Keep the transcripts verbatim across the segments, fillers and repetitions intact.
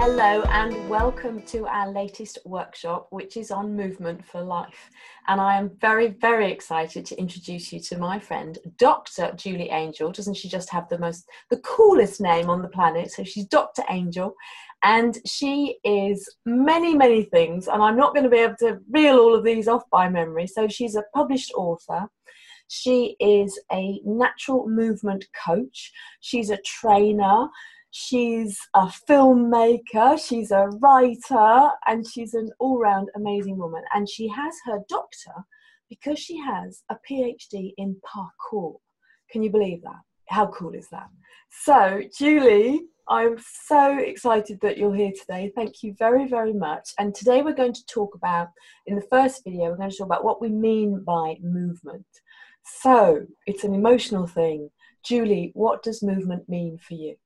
Hello and welcome to our latest workshop, which is on movement for life. And I am very, very excited to introduce you to my friend, Doctor Julie Angel. Doesn't she just have the most, the coolest name on the planet? So she's Doctor Angel, and she is many, many things. And I'm not going to be able to reel all of these off by memory. So she's a published author. She is a natural movement coach. She's a trainer. She's a filmmaker, she's a writer, and she's an all-round amazing woman. And she has her doctor because she has a PhD in parkour. Can you believe that? How cool is that? So, Julie, I'm so excited that you're here today. Thank you very, very much. And today we're going to talk about, in the first video, we're going to talk about what we mean by movement. So, it's an emotional thing. Julie, what does movement mean for you?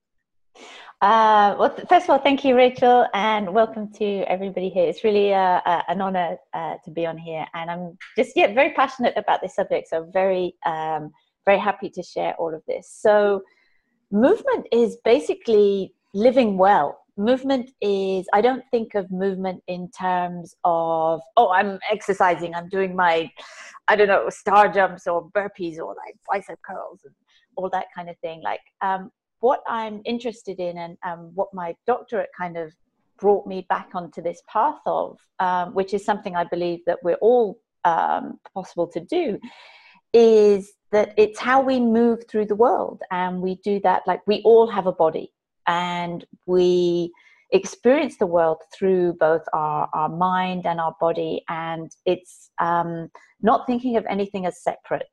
Uh, well, first of all, thank you, Rachel, and welcome to everybody here. It's really uh, uh, an honor uh, to be on here, and I'm just yeah very passionate about this subject. So very um, very happy to share all of this. So movement is basically living well. Movement is, I don't think of movement in terms of, oh, I'm exercising, I'm doing my, I don't know, star jumps or burpees or like bicep curls and all that kind of thing. Like um, what I'm interested in, and um, what my doctorate kind of brought me back onto this path of, um, which is something I believe that we're all um, possible to do, is that it's how we move through the world. And we do that, like we all have a body and we experience the world through both our, our mind and our body. And it's um, not thinking of anything as separate.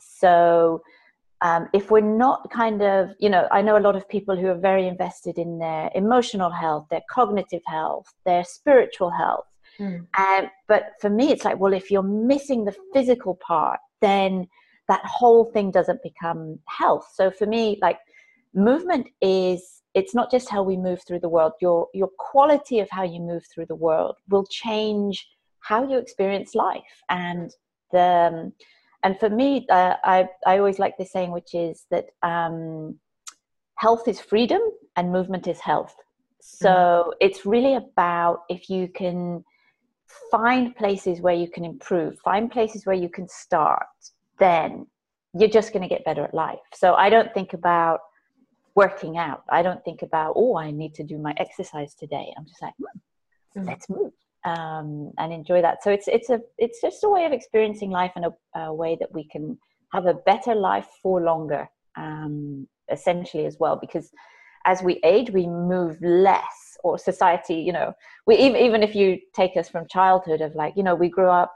So Um, if we're not kind of, you know, I know a lot of people who are very invested in their emotional health, their cognitive health, their spiritual health. Mm. And, but for me, it's like, well, if you're missing the physical part, then that whole thing doesn't become health. So for me, like movement is, it's not just how we move through the world. Your, your quality of how you move through the world will change how you experience life. And the... Um, And for me, uh, I, I always like this saying, which is that um, health is freedom and movement is health. So mm. it's really about, if you can find places where you can improve, find places where you can start, then you're just going to get better at life. So I don't think about working out. I don't think about, oh, I need to do my exercise today. I'm just like, hmm, mm. let's move. Um, and enjoy that. So it's it's a it's just a way of experiencing life, and a, a way that we can have a better life for longer, um, essentially as well. Because as we age, we move less, or society, you know, we even even if you take us from childhood, of like, you know, we grew up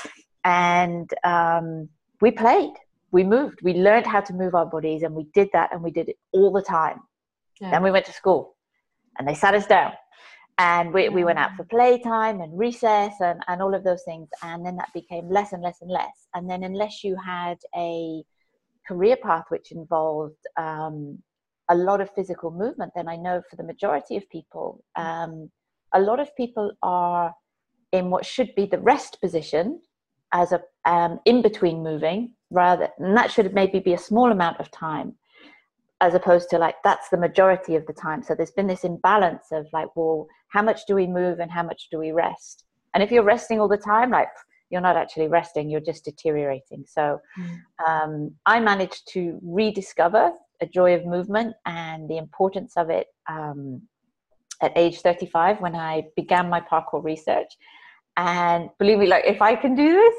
and um, we played, we moved, we learned how to move our bodies, and we did that, and we did it all the time. Yeah. Then we went to school, and they sat us down. And we, we went out for playtime and recess and, and all of those things. And then that became less and less and less. And then unless you had a career path which involved um, a lot of physical movement, then I know for the majority of people, um, a lot of people are in what should be the rest position as a um, in between moving, rather, and that should maybe be a small amount of time, as opposed to like, that's the majority of the time. So there's been this imbalance of like, well, how much do we move and how much do we rest? And if you're resting all the time, like you're not actually resting, you're just deteriorating. So mm. um, I managed to rediscover a joy of movement and the importance of it um, at age thirty-five, when I began my parkour research. And believe me, like if I can do this,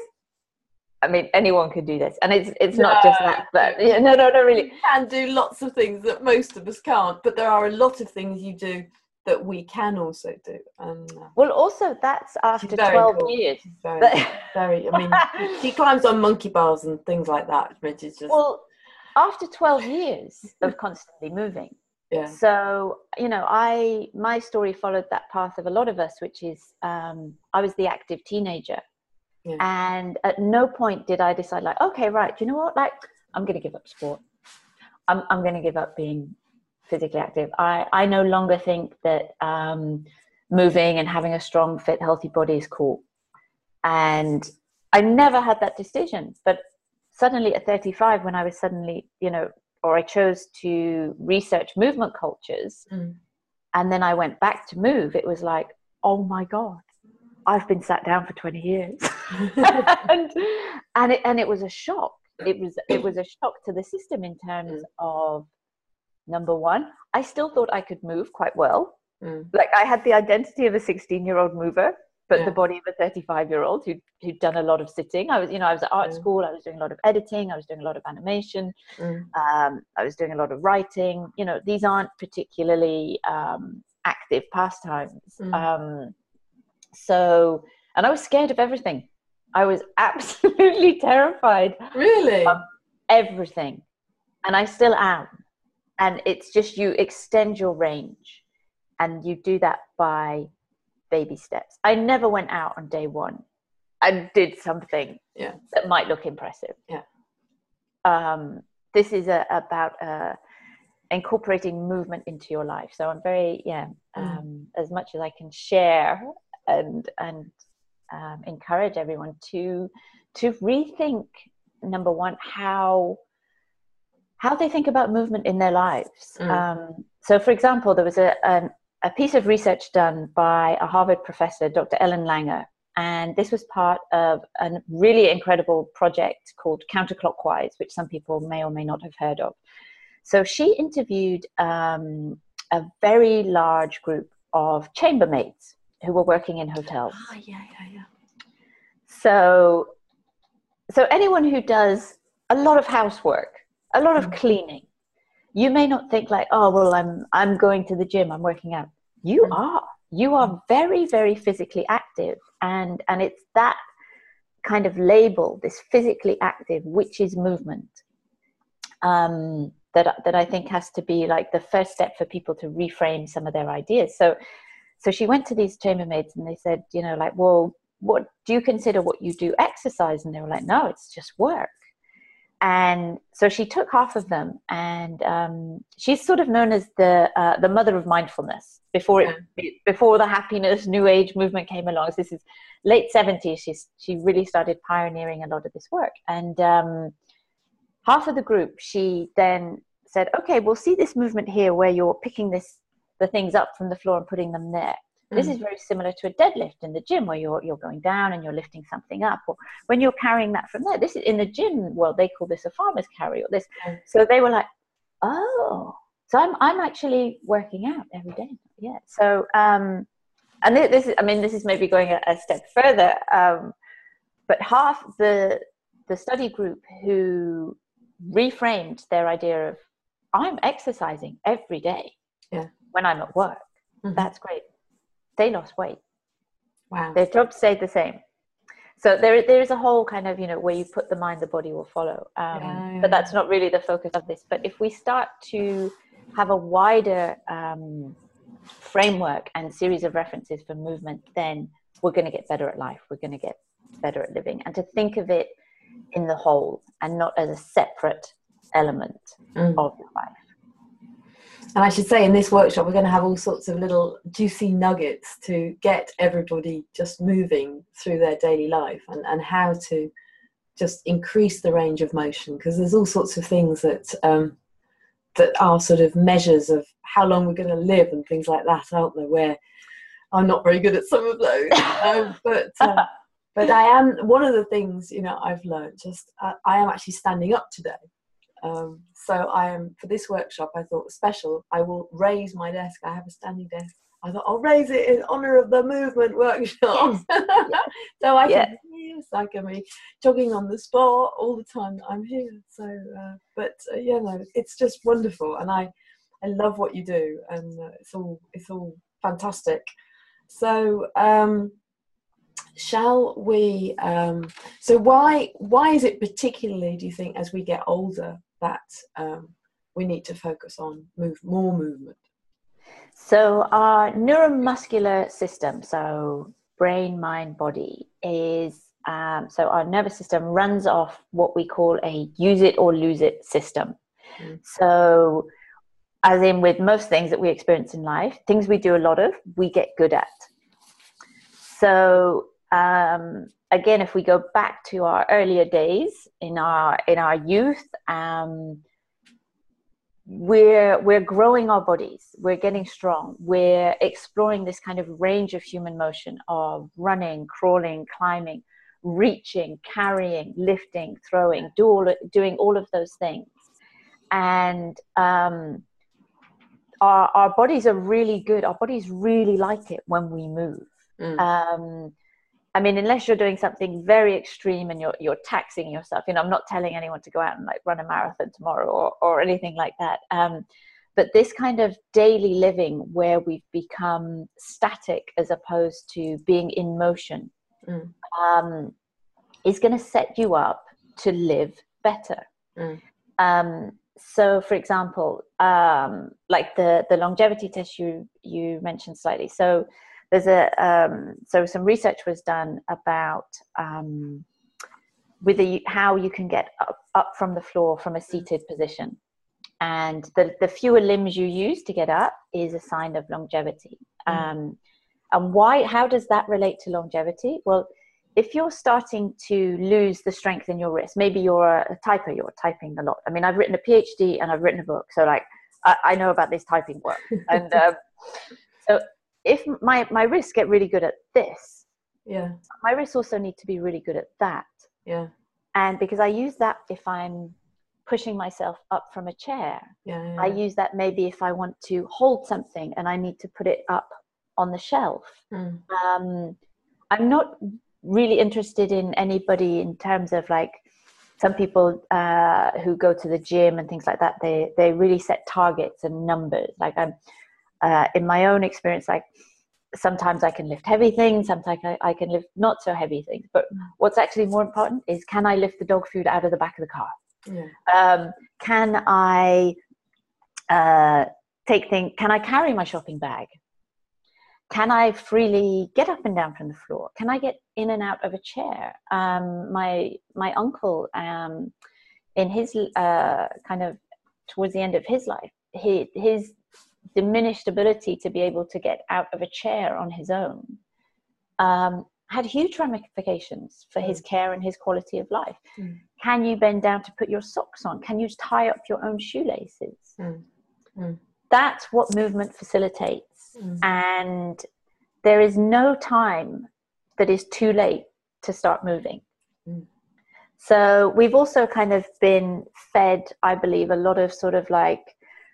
I mean, anyone could do this. And it's it's no, not just that, but yeah, no, no, no, really. You can do lots of things that most of us can't, but there are a lot of things you do that we can also do. Um, well, also that's after twelve cool. years. Very, very, I mean, she climbs on monkey bars and things like that, which is just... Well, after twelve years of constantly moving. Yeah. So, you know, I, my story followed that path of a lot of us, which is, um, I was the active teenager. Yeah. And at no point did I decide like, okay, right, you know what? Like, I'm going to give up sport. I'm, I'm going to give up being physically active. I, I no longer think that um, moving and having a strong, fit, healthy body is cool. And I never had that decision. But suddenly at thirty-five, when I was suddenly, you know, or I chose to research movement cultures, mm. and then I went back to move, it was like, oh my God, I've been sat down for twenty years. and and it, and it was a shock. It was, it was a shock to the system in terms mm. of, number one, I still thought I could move quite well. Mm. Like I had the identity of a sixteen year old mover, but yeah. the body of a thirty-five year old who'd, who'd done a lot of sitting. I was, you know, I was at art mm. school. I was doing a lot of editing. I was doing a lot of animation. Mm. Um, I was doing a lot of writing. You know, these aren't particularly um, active pastimes. Mm. Um, so, and I was scared of everything. I was absolutely terrified. Really? Of everything. And I still am. And it's just, you extend your range, and you do that by baby steps. I never went out on day one and did something yeah. that might look impressive. Yeah. Um, this is a, about uh, incorporating movement into your life. So I'm very, yeah, um, mm. as much as I can share and and um, encourage everyone to to rethink, number one, how how they think about movement in their lives. Mm. Um, so, for example, there was a, a a piece of research done by a Harvard professor, Doctor Ellen Langer, and this was part of a really incredible project called Counterclockwise, which some people may or may not have heard of. So she interviewed um, a very large group of chambermaids who were working in hotels. Oh, yeah, yeah, yeah. So, so anyone who does a lot of housework, a lot of mm. cleaning, you may not think like, oh, well, I'm I'm going to the gym, I'm working out. You mm. are. You are very, very physically active. And, and it's that kind of label, this physically active, which is movement, um, that, that I think has to be like the first step for people to reframe some of their ideas. So, so she went to these chambermaids and they said, you know, like, well, what do you consider what you do exercise? And they were like, no, it's just work. And so she took half of them, and um, she's sort of known as the uh, the mother of mindfulness. Before it, yeah. before the happiness New Age movement came along, so this is late seventies. She's she really started pioneering a lot of this work. And um, half of the group, she then said, "Okay, we'll see this movement here, where you're picking this the things up from the floor and putting them there. This is very similar to a deadlift in the gym, where you're you're going down and you're lifting something up, or when you're carrying that from there. This is in the gym. Well, they call this a farmer's carry, or this. So they were like, oh, so I'm I'm actually working out every day. Yeah. So um, and this is, I mean, this is maybe going a, a step further. Um, but half the the study group who reframed their idea of, I'm exercising every day. Yeah. When I'm at work, mm-hmm. that's great. They lost weight. Wow. Their jobs stayed the same. So there, there is a whole kind of, you know, where you put the mind, the body will follow. Um, yeah, yeah, but that's not really the focus of this. But if we start to have a wider um, framework and series of references for movement, then we're going to get better at life. We're going to get better at living. And to think of it in the whole and not as a separate element mm. of your life. And I should say, in this workshop, we're going to have all sorts of little juicy nuggets to get everybody just moving through their daily life, and, and how to just increase the range of motion, because there's all sorts of things that um, that are sort of measures of how long we're going to live and things like that, aren't there? Where I'm not very good at some of those, um, but uh, but I am. One of the things, you know, I've learned just uh, I am actually standing up today. Um, so I am, for this workshop, I thought special, I will raise my desk. I have a standing desk. I thought I'll raise it in honour of the movement workshop. Yes. So I can, yes, I can be jogging on the spot all the time that I'm here. So, uh, but uh, yeah, no, it's just wonderful. And I, I love what you do, and uh, it's all, it's all fantastic. So, um, shall we, um, so why, why is it particularly, do you think, as we get older, that um, we need to focus on move more movement? So our neuromuscular system, so brain, mind, body, is um, so our nervous system runs off what we call a use it or lose it system. Mm. So as in with most things that we experience in life, things we do a lot of, we get good at. So um, again, if we go back to our earlier days in our in our youth, um, we're we're growing our bodies, we're getting strong, we're exploring this kind of range of human motion of running, crawling, climbing, reaching, carrying, lifting, throwing, do all, doing all of those things. And um, our, our bodies are really good. Our bodies really like it when we move. Mm. Um, I mean, unless you're doing something very extreme and you're you're taxing yourself, you know, I'm not telling anyone to go out and like run a marathon tomorrow or, or anything like that. Um, but this kind of daily living where we've become static as opposed to being in motion mm. um, is going to set you up to live better. Mm. Um, so, for example, um, like the the longevity test you you mentioned slightly. So. There's a um, so some research was done about um, with the, how you can get up, up from the floor from a seated position, and the the fewer limbs you use to get up is a sign of longevity. Mm. Um, and why? How does that relate to longevity? Well, if you're starting to lose the strength in your wrist, maybe you're a typer, you're typing a lot. I mean, I've written a PhD and I've written a book, so like I, I know about this typing work, and um, so. If my, my wrists get really good at this, yeah, my wrists also need to be really good at that. Yeah. And because I use that if I'm pushing myself up from a chair, yeah, yeah. I use that maybe if I want to hold something and I need to put it up on the shelf. Mm. Um, I'm not really interested in anybody in terms of like some people uh, who go to the gym and things like that. They, they really set targets and numbers. Like I'm, Uh, in my own experience, like sometimes I can lift heavy things, sometimes I, I can lift not so heavy things. But what's actually more important is, can I lift the dog food out of the back of the car? Yeah. Um, can I uh, take things? Can I carry my shopping bag? Can I freely get up and down from the floor? Can I get in and out of a chair? Um, my my uncle, um, in his uh, kind of towards the end of his life, he his diminished ability to be able to get out of a chair on his own um, had huge ramifications for mm. his care and his quality of life. Mm. Can you bend down to put your socks on? Can you tie up your own shoelaces? Mm. Mm. That's what movement facilitates. Mm. And there is no time that is too late to start moving. Mm. So we've also kind of been fed, I believe, a lot of sort of like,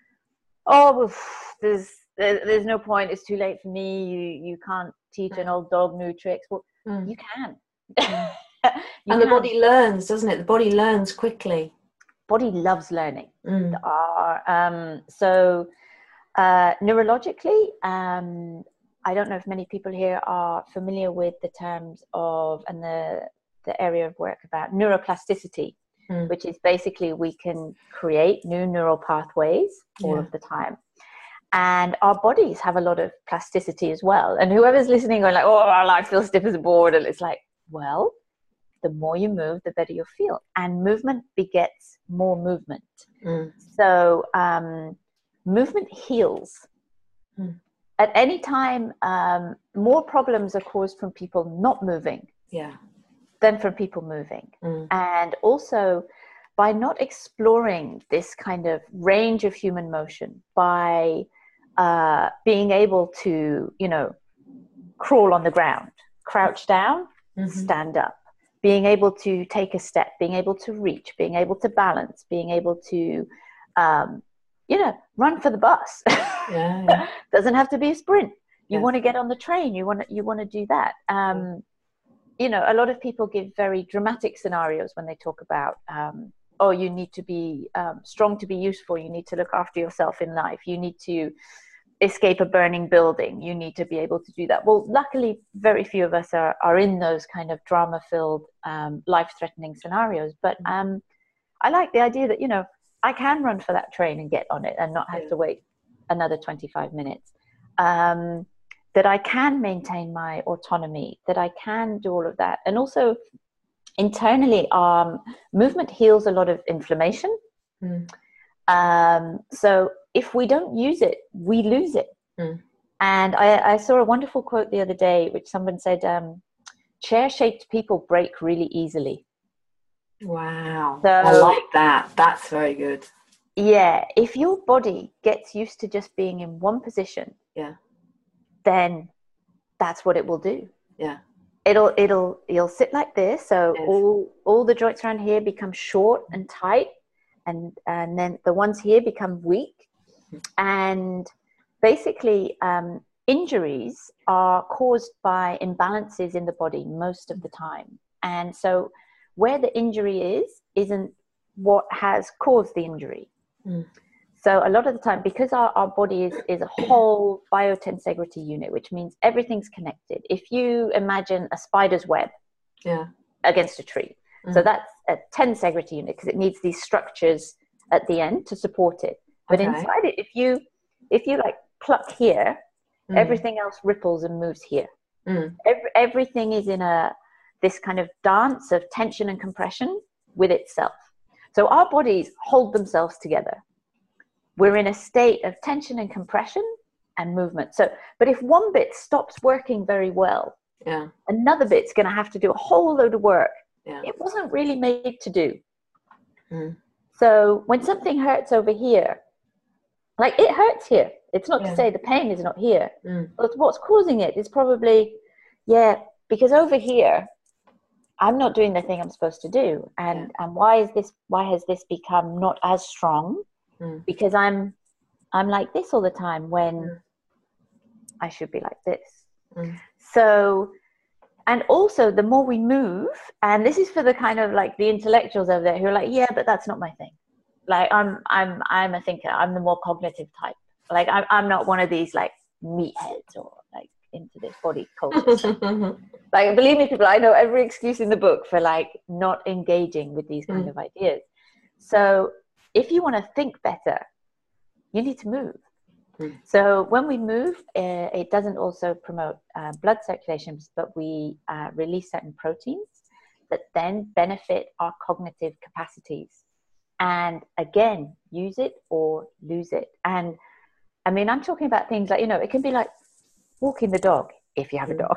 oh, there's there's no point, it's too late for me, you you can't teach an old dog new tricks. Well, mm. you can. Mm. you and can. The body learns, doesn't it? The body learns quickly. Body loves learning. Mm. Uh, um, so uh, neurologically, um, I don't know if many people here are familiar with the terms of and the the area of work about neuroplasticity. Mm. Which is basically we can create new neural pathways all yeah. of the time. And our bodies have a lot of plasticity as well. And whoever's listening going like, oh, I feel stiff as a board. And it's like, well, the more you move, the better you'll feel. And movement begets more movement. Mm. So um, movement heals. Mm. At any time, um, more problems are caused from people not moving. Yeah. Than from people moving. Mm. And also by not exploring this kind of range of human motion, by uh, being able to, you know, crawl on the ground, crouch down, mm-hmm. stand up, being able to take a step, being able to reach, being able to balance, being able to, um, you know, run for the bus. Yeah, yeah. Doesn't have to be a sprint. You yeah. want to get on the train. You want to, you want to do that. Um, you know, a lot of people give very dramatic scenarios when they talk about, um, oh, you need to be um, strong to be useful. You need to look after yourself in life. You need to escape a burning building. You need to be able to do that. Well, luckily, very few of us are, are in those kind of drama-filled, um, life-threatening scenarios. But um, I like the idea that, you know, I can run for that train and get on it and not have yeah. to wait another twenty-five minutes. Um, that I can maintain my autonomy, that I can do all of that. And also internally, um, movement heals a lot of inflammation. Mm. Um, so if we don't use it, we lose it. Mm. And I, I saw a wonderful quote the other day, which someone said, um, chair-shaped people break really easily. Wow. So, I like that. That's very good. Yeah, if your body gets used to just being in one position, yeah, then that's what it will do. Yeah. It'll it'll you'll sit like this, so Yes. all all the joints around here become short and tight, and and then the ones here become weak, and basically um, injuries are caused by imbalances in the body most of the time, and so where the injury is isn't what has caused the injury. Mm. So a lot of the time, because our, our body is, is a whole biotensegrity unit, which means everything's connected. If you imagine a spider's web yeah. against a tree, Mm. so that's a tensegrity unit because it needs these structures at the end to support it. But Okay. inside it, if you if you like pluck here, Mm. everything else ripples and moves here. Mm. Every, everything is in a this kind of dance of tension and compression with itself. So our bodies hold themselves together. We're in a state of tension and compression and movement. So, but if one bit stops working very well, yeah. another bit's going to have to do a whole load of work Yeah. it wasn't really made to do. Mm. So when something hurts over here, like it hurts here. It's not Yeah. to say the pain is not here. Mm. But what's causing it is probably, yeah, because over here, I'm not doing the thing I'm supposed to do. And, Yeah. and why is this, why has this become not as strong? Mm. Because I'm, I'm like this all the time when Mm. I should be like this. Mm. So, and also the more we move, and this is for the kind of like the intellectuals over there who are like, yeah, but that's not my thing. Like I'm, I'm, I'm a thinker. I'm the more cognitive type. Like I'm, I'm not one of these like meatheads or like into this body culture. Like, believe me, people, I know every excuse in the book for like not engaging with these kind Mm. of ideas. So if you want to think better, you need to move. Mm. So when we move, uh, it doesn't also promote uh, blood circulation, but we uh, release certain proteins that then benefit our cognitive capacities. And again, use it or lose it. And I mean, I'm talking about things like, you know, it can be like walking the dog if you have a dog.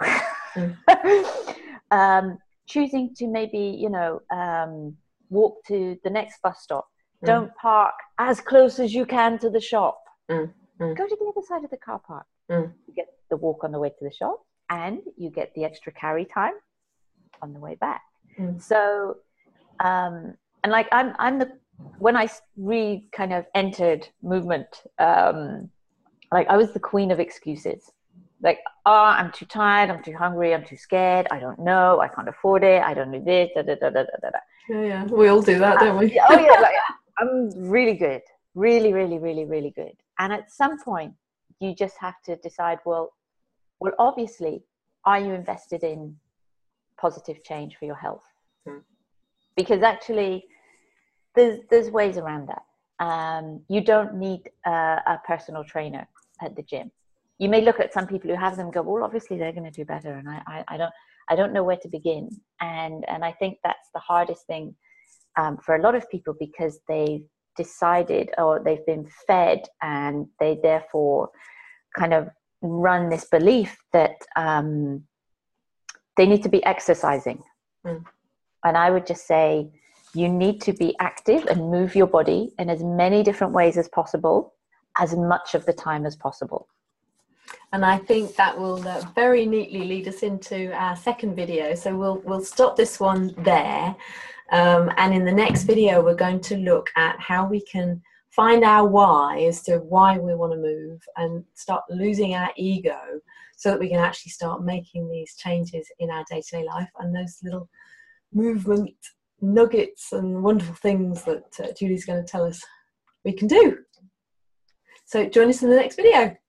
Mm. um, choosing to maybe, you know, um, walk to the next bus stop. Mm. Don't park as close as you can to the shop. Mm. Mm. Go to the other side of the car park. Mm. You get the walk on the way to the shop and you get the extra carry time on the way back. Mm. So, um, and like I'm, I'm the, when I re kind of entered movement, um, like I was the queen of excuses. Like, oh, I'm too tired, I'm too hungry, I'm too scared, I don't know, I can't afford it, I don't do this, da da da da da da. Yeah, yeah, we all do that, don't we? Uh, oh yeah, like I'm really good, really, really, really, really good. And at some point, you just have to decide, well, well, obviously, are you invested in positive change for your health? Hmm. Because actually, there's there's ways around that. Um, you don't need a, a personal trainer at the gym. You may look at some people who have them and go, well, obviously they're going to do better, and I, I, I don't I don't know where to begin. And and I think that's the hardest thing um, for a lot of people, because they've decided or they've been fed, and they therefore kind of run this belief that um, they need to be exercising. Mm. And I would just say, you need to be active and move your body in as many different ways as possible, as much of the time as possible. And I think that will uh, very neatly lead us into our second video. So we'll we'll stop this one there. Um, and in the next video, we're going to look at how we can find our why as to why we want to move, and start losing our ego so that we can actually start making these changes in our day-to-day life, and those little movement nuggets and wonderful things that uh, Julie's going to tell us we can do. So join us in the next video.